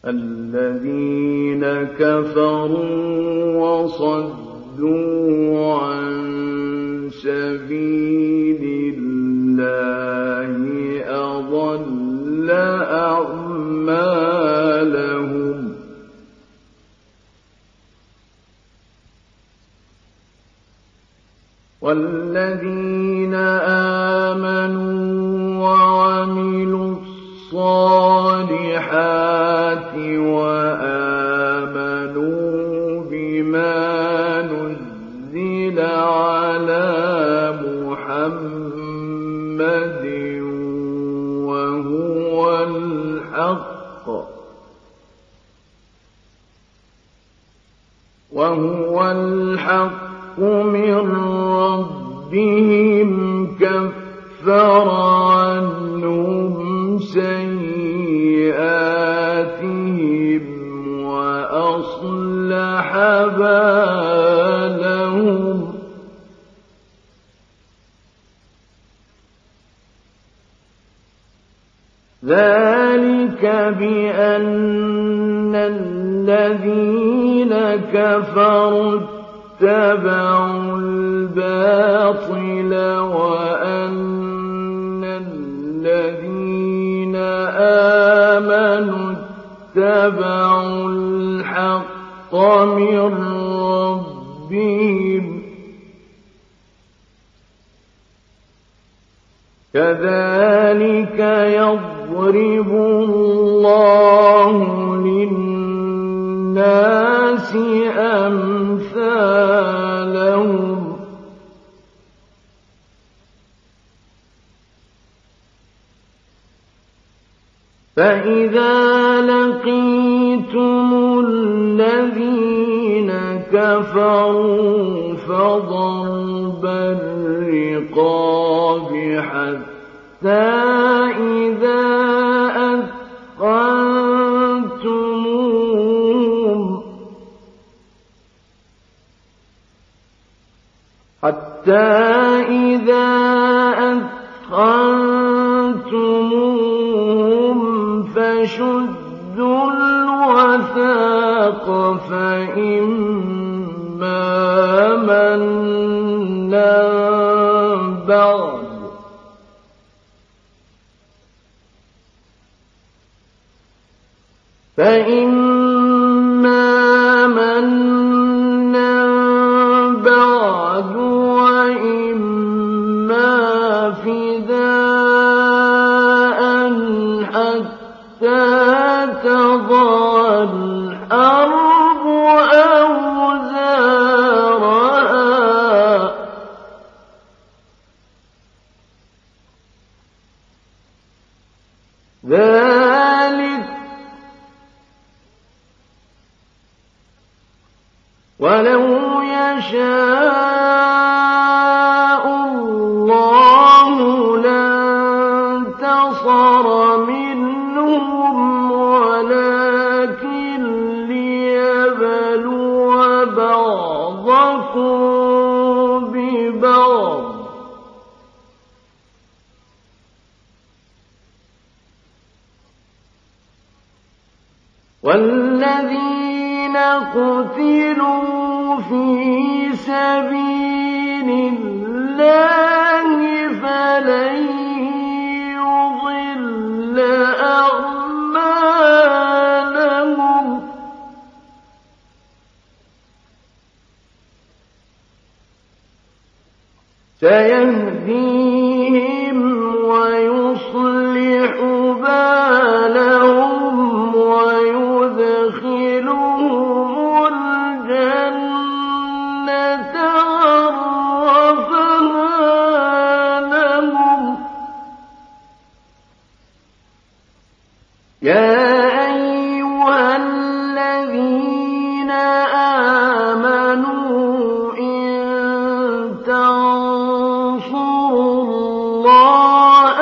الذين كفروا وصدوا عن سبيل الله أضل أعمالهم والذين آمنوا وعملوا الصالحات وآمنوا بما نزل على محمد وهو الحق من ربهم كفر عنهم سيئاتهم وأصلح بالهم ذلك بأن الذين كفروا اتبعوا الباطل وأن الذين آمنوا اتبعوا الحق من ربهم كذلك يضرب الله للناس أمثالهم فإذا لقيتم الذين كفروا فضرب الرقاب حتى إذا أثخنتموهم فشدوا الوثاق فإما منا بعد وإما فداء حتى تضع الحرب أوزارها ذلك ولو يشاء الله لانتصر منهم ولكن ليبلو بعضكم ببعض والذين قتلوا في سبيل الله فلن يضل أعمالهم سيهديهم ويصلح بالهم ويدخلهم الجنة عرفها لهم يا أيها الذين آمنوا إن تنصروا الله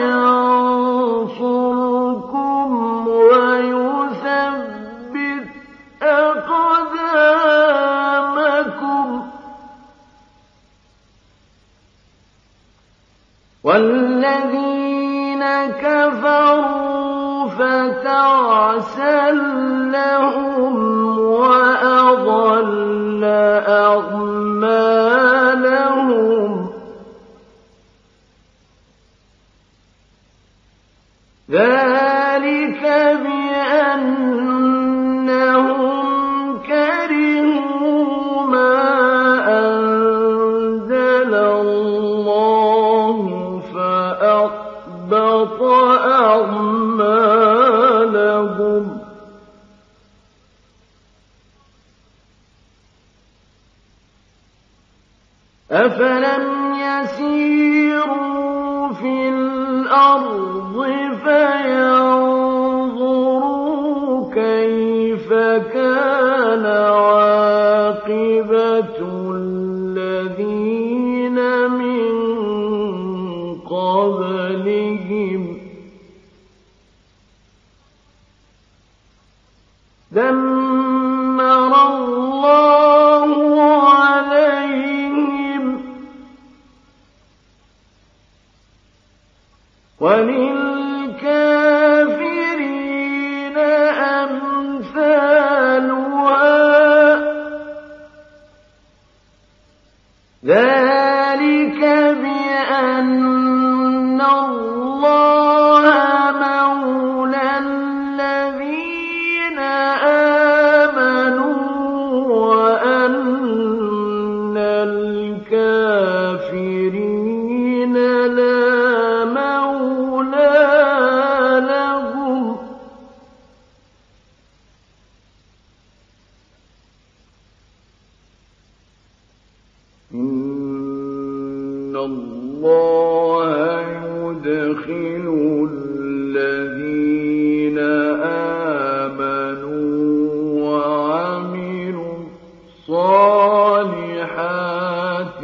ينصركم ويثبت أقدامكم والذين كفروا تعسا لهم وأضل أعمالهم ذلك بأنهم كرهوا ما أنزل الله فأحبط أعمالهم أفلم يسيروا في الأرض فينظروا كيف كان عاقبة الذين من قبلهم دمر الله عليهم وللكافرين أمثالها ذلك بأن الله مولى الذين آمنوا وأن الكافرين لا مولى لهم إن الله يدخل الذين آمنوا وعملوا الصالحات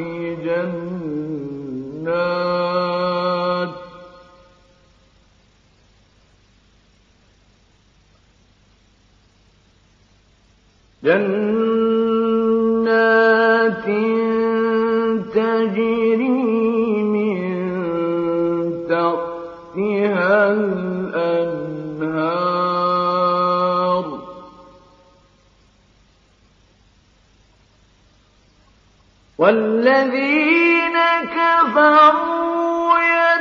جنات تجري من تحتها الأنهار والذين كفروا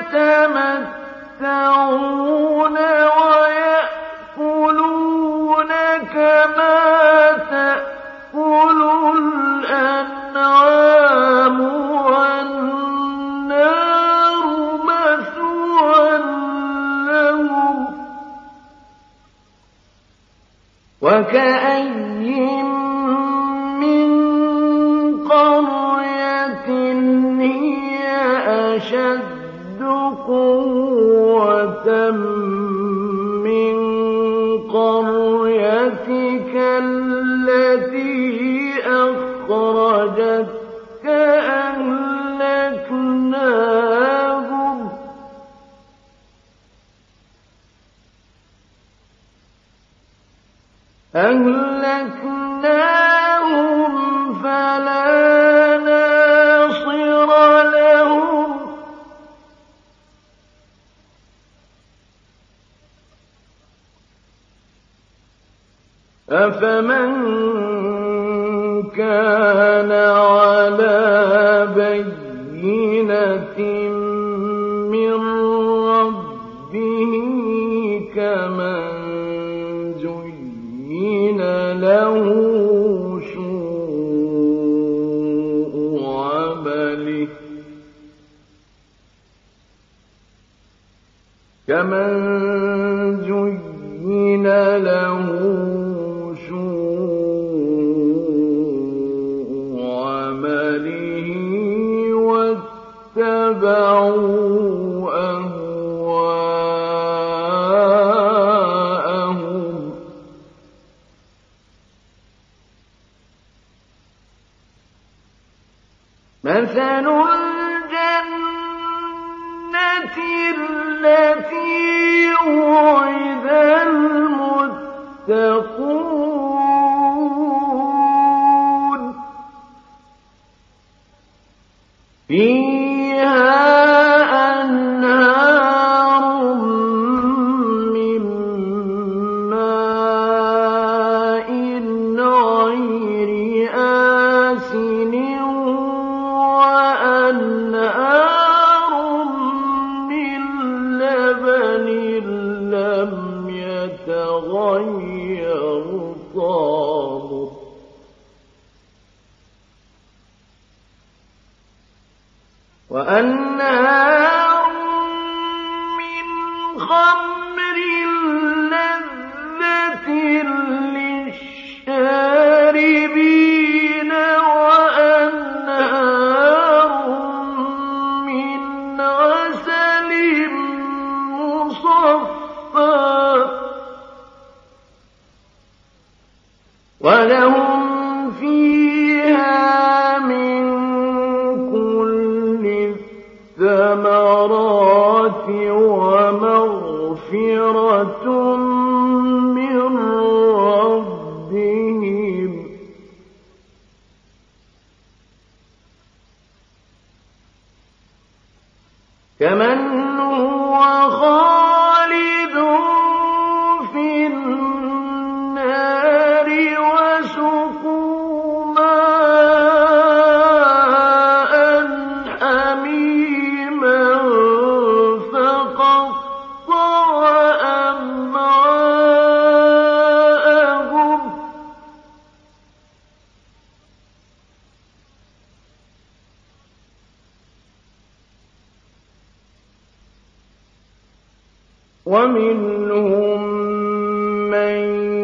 يتمتعون ويأكلون كما تأكل الأنعام والنار مثوى لهم وكأين من قرية هي أشد قوة من قريتك التي أخرجتك أهلكناهم فلا ناصر لهم أفمن كان على بينة من ربه كمن زين له سوء عمله كمن زين له سوء عمله واتبعوا أهواءهم مثل الجنة التي وعد المتقون فيها أنهار من يتغير طعمه وأنهار من خمر لذة للشاربين وأنهار من عسل مصفى ولهم فيها من كل الثمرات ومغفرة من ربهم كمن هو خالد في النار وسقوا ماء حميما فقطع أمعاءهم ومنهم من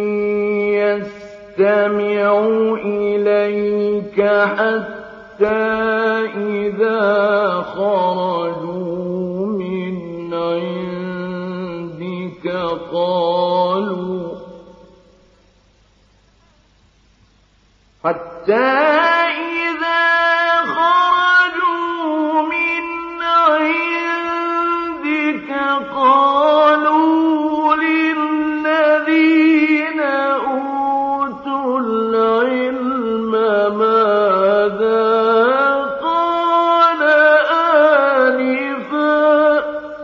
يستمع إليك حتى إذا خرجوا من عندك قالوا للذين أوتوا العلم ماذا قال آنفا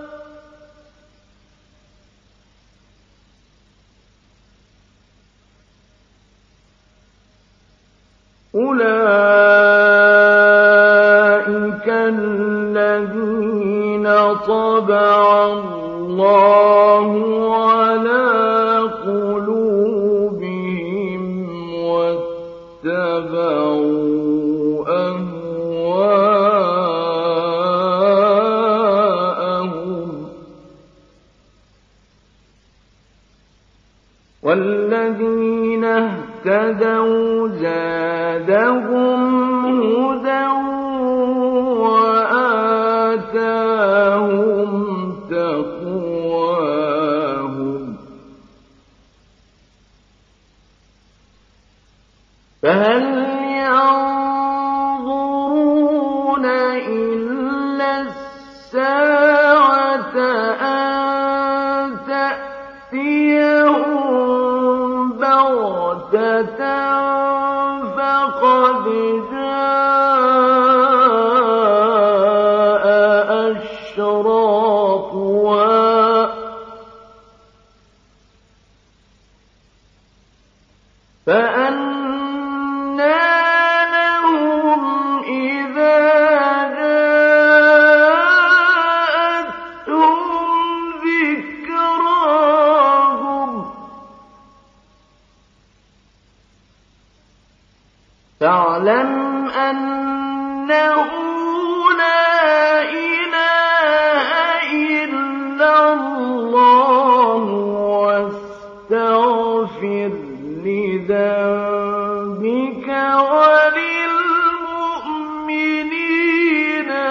أولئك الذين طبع الله على قلوبهم واتبعوا أهواءهم والذين اهتدوا زادهم هدى وآتاهم تقواهم فهل ينظرون إلا الساعة أن تأتيهم بغتة فقد جاء أشراطها فأنى لهم إذا جاءتهم ذكراهم فاعلم أنه لا إله إلا الله واستغفر لذنبك وللمؤمنين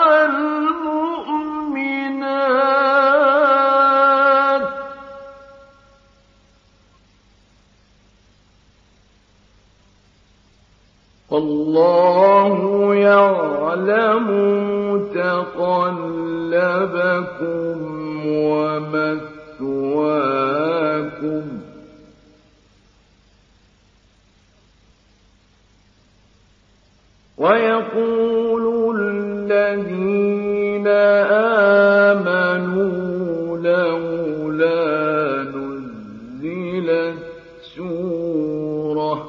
والمؤمنات والله يعلم متقلبكم ومثواكم ويقول الذين آمنوا لولا نزلت سورة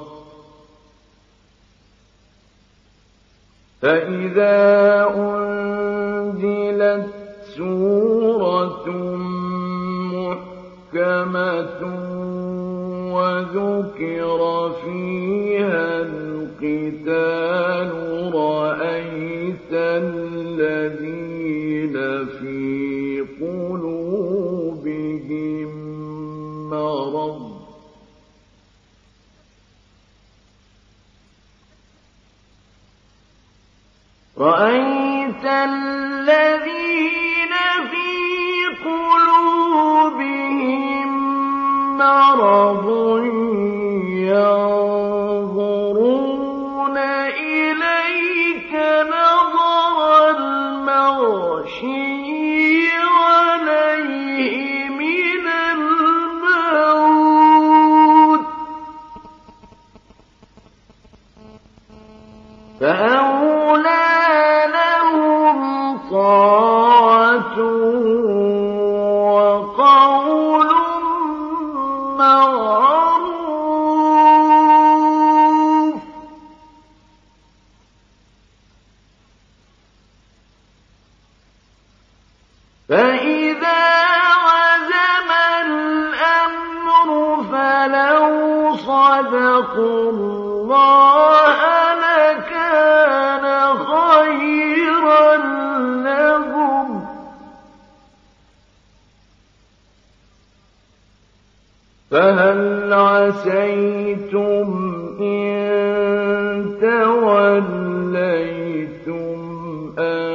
فإذا أنزلت سورة محكمة وذكر فيها القتال رأيت الذين في قلوبهم مرض ينظرون إليك نظر المغشي عليه من الموت فأولى لهم طاعة وقول معروف فإذا عزم الأمر فلو صدقوا الله لكان خيرا لهم فهل عسيتم إن توليتم أن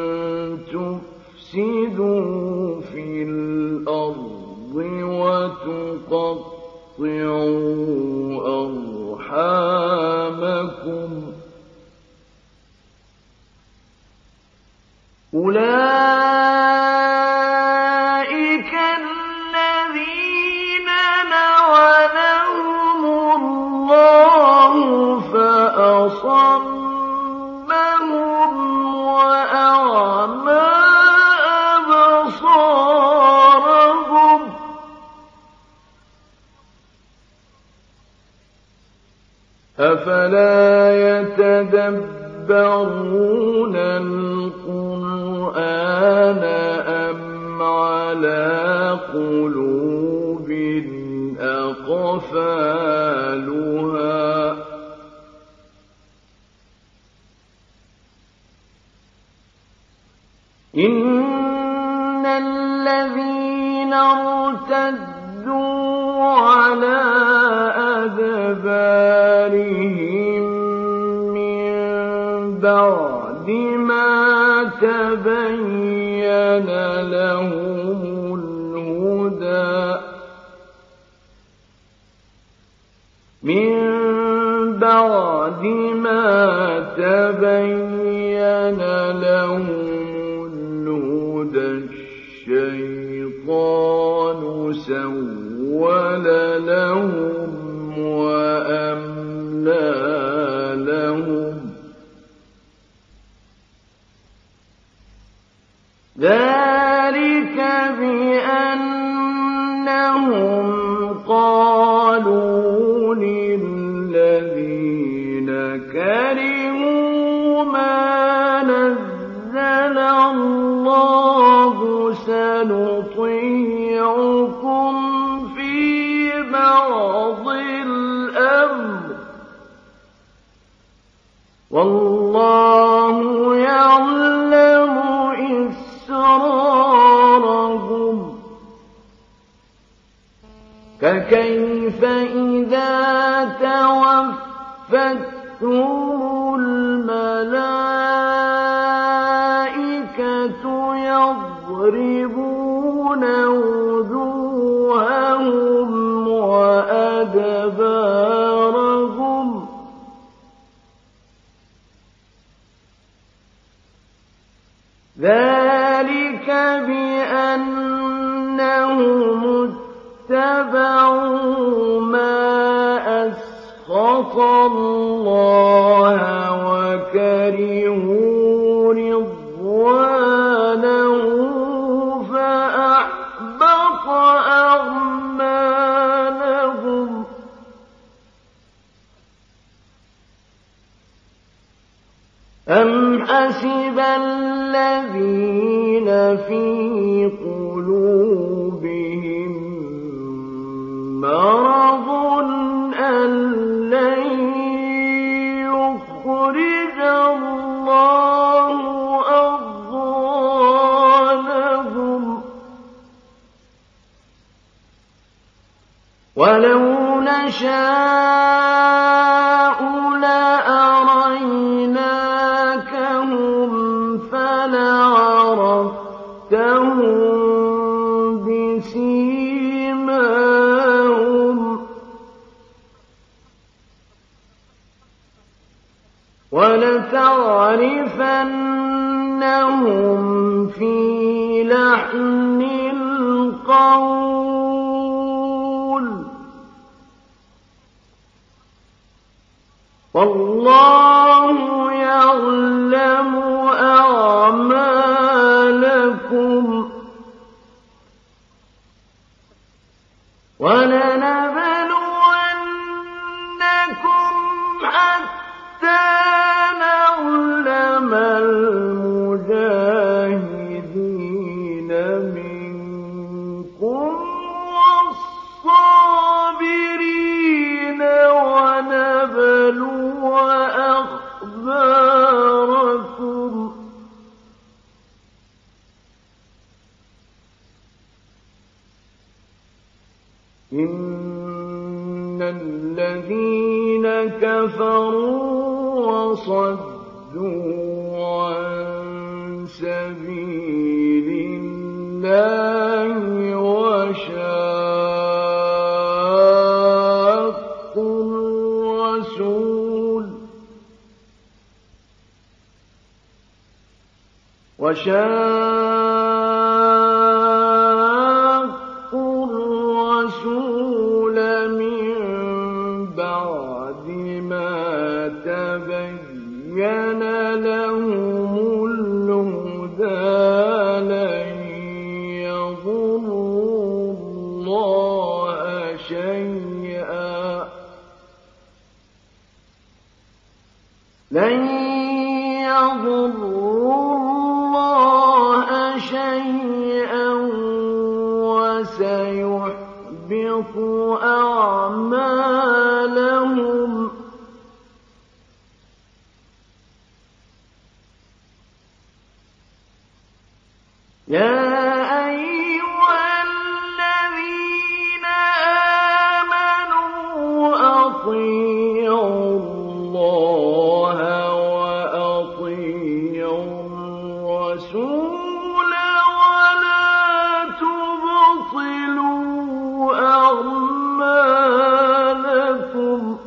تفسدوا في الأرض وتقطعوا أرحامكم أولئك الذين لعنهم الله فأصمهم وأعمى أبصارهم أفلا يتدبرون القرآن أم على قلوب أقفالها إن الذين ارتدوا على أدبارهم من بعد ما تبين لهم الهدى من بعد ما تبين لهم الهدى الشيطان سول لهم وأملى لهم ذلك بأنهم قالوا للذين كرهوا ما نزل الله سنطيعكم في بعض الأمر والله يعلم إسرارهم فكيف إذا توفتهم الملائكة يضربون وجوههم وأدبارهم ذلك بأنهم اتبعوا ما أسخط الله وكرهوا رضوانه فأحبط أعمالهم أم حسب الذين في قلوبهم وَلَوْ نَشَاءُ لَأَرَيْنَاكَهُمْ فَلَعَرَفْتَهُم بِسِيمَاهُمْ وَلَتَعْرِفَنَّهُمْ فِي لَحْنِ الْقَوْلِ ۚ وَاللَّهُ يَعْلَمُ أَعْمَالَكُمْ ۚ وَلَنَبْلُوَنَّكُمْ حَتَّىٰ نَعْلَمَ الْمُجَاهِدِينَ مِنكُمْ وَالصَّابِرِينَ وَنَبْلُوَ أَخْبَارَكُمْ ۚ إِنَّ الَّذِينَ كَفَرُوا وَصَدُّوا عَن سَبِيلِ اللَّهِ وَشَاقُّوا الرَّسُولَ مِن بَعْدِ مَا تَبَيَّنَ لَهُمُ الْهُدَىٰ لَن يَضُرُّوا اللَّهَ شَيْئًا وَسَيُحْبِطُ أَعْمَالَهُمْ ۚ يَا أَيُّهَا الَّذِينَ آمَنُوا أَطِيعُوا اللَّهَ وَأَطِيعُوا الرَّسُولَ وَلَا تُبْطِلُوا أَعْمَالَكُمْ ۚ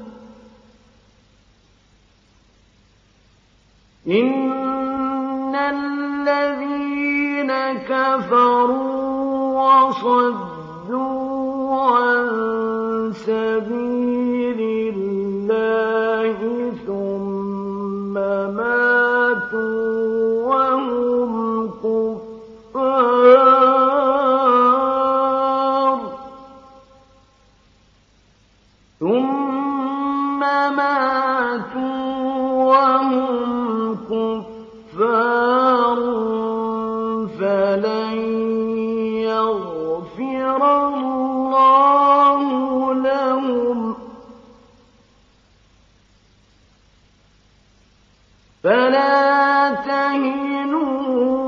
إِنَّ الَّذِينَ كَفَرُوا وَصَدُّوا عَن سَبِيلِ اللَّهِ ثُمَّ مَاتُوا وَهُمْ كُفَّارٌ فَلَن يَغْفِرَ اللَّهُ لَهُمْ ۖ فَلَا تَهِنُوا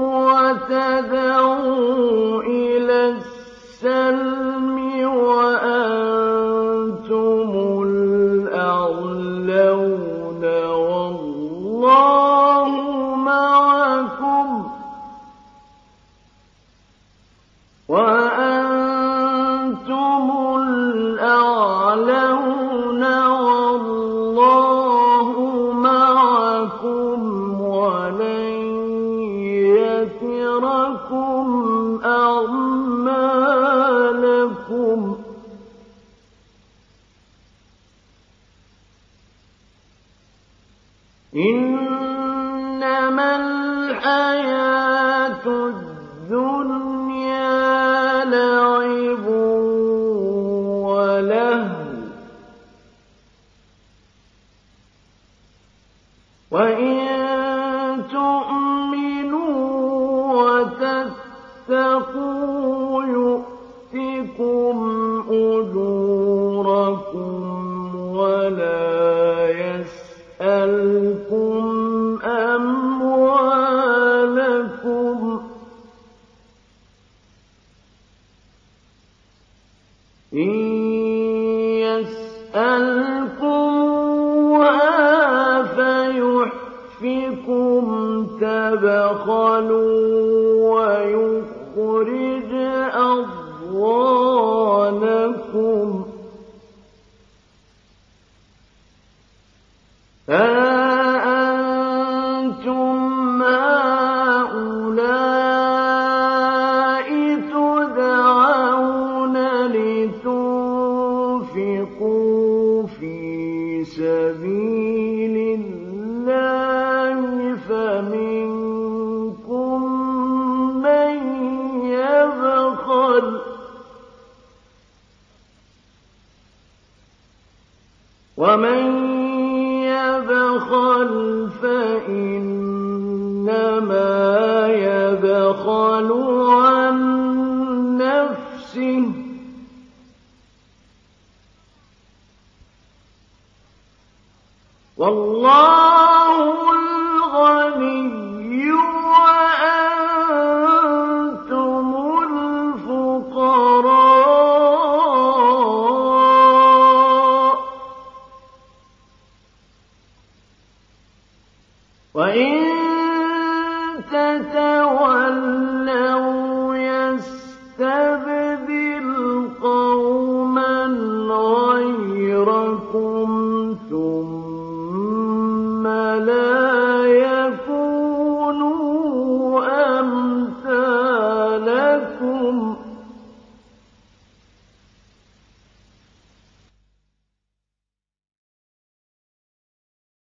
وَتَدْعُوا إِلَى السَّلْمِ وَأَنتُمُ الْأَعْلَوْنَ وَاللَّهُ مَعَكُمْ وَلَن يَتِرَكُمْ أَعْمَالَكُمْ ۚ إِنَّمَا الْحَيَاةُ الدُّنْيَا لَعِبٌ وَلَهْوٌ ۚ وَإِن تُؤْمِنُوا وَتَتَّقُوا يُؤْتِكُمْ أُجُورَكُمْ وَلَا يَسْأَلْكُمْ أَمْوَالَكُمْ ۖ إِن يسألكمها فيحفكم تبخلوا ويخرج أضغانكم أنتم هؤلاء تدعون لتنفقوا في سبيل الله فمنكم من يبخل ومن يبخل فإنما يبخل عن نفسه والله الغني وأنتم الفقراء وإن تتولوا يستبدل قوما غيركم ثم لا